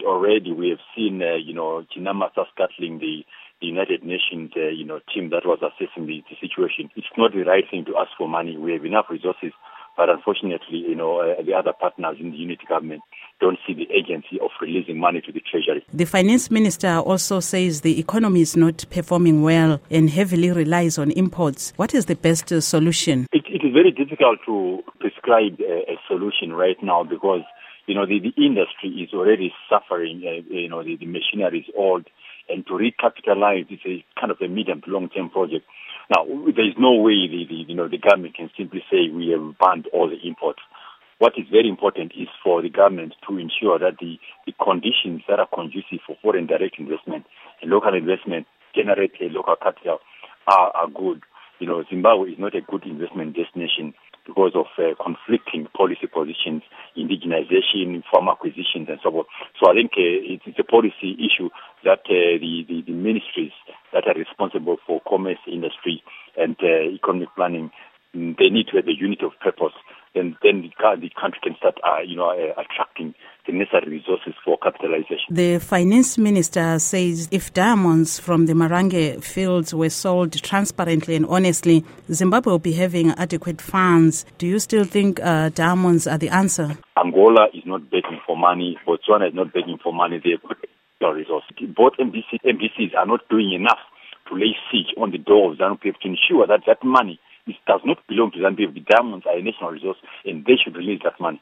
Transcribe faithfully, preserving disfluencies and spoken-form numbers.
already we have seen, uh, you know, Chinamasa scuttling the, the United Nations, uh, you know, team that was assessing the, the situation. It's not the right thing to ask for money. We have enough resources, but unfortunately, you know, uh, the other partners in the unity government don't see the agency of releasing money to the treasury. The finance minister also says the economy is not performing well and heavily relies on imports. What is the best uh, solution? It, it is very difficult to prescribe a, a solution right now because, you know, the, the industry is already suffering. Uh, you know, the, the machinery is old, and to recapitalize is a kind of a medium to long-term project. Now, there is no way the, the you know the government can simply say we have banned all the imports. What is very important is for the government to ensure that the, the conditions that are conducive for foreign direct investment and local investment generate a local capital are, are good. You know, Zimbabwe is not a good investment destination because of uh, conflicting policy positions, indigenization, farm acquisitions, and so on. So I think uh, it's, it's a policy issue that uh, the, the, the ministries that are responsible for commerce, industry, and uh, economic planning, they need to have a unit of purpose. Then, then the, the country can start, uh, you know, uh, attracting the necessary resources for capitalization. The finance minister says if diamonds from the Marange fields were sold transparently and honestly, Zimbabwe will be having adequate funds. Do you still think uh, diamonds are the answer? Angola is not begging for money. Botswana is not begging for money. They have got resources. Both M D Cs, M D Cs are not doing enough to lay siege on the door of ZANU-P F to ensure that that money it does not belong to ZANU-P F. The diamonds are a national resource, and they should release that money.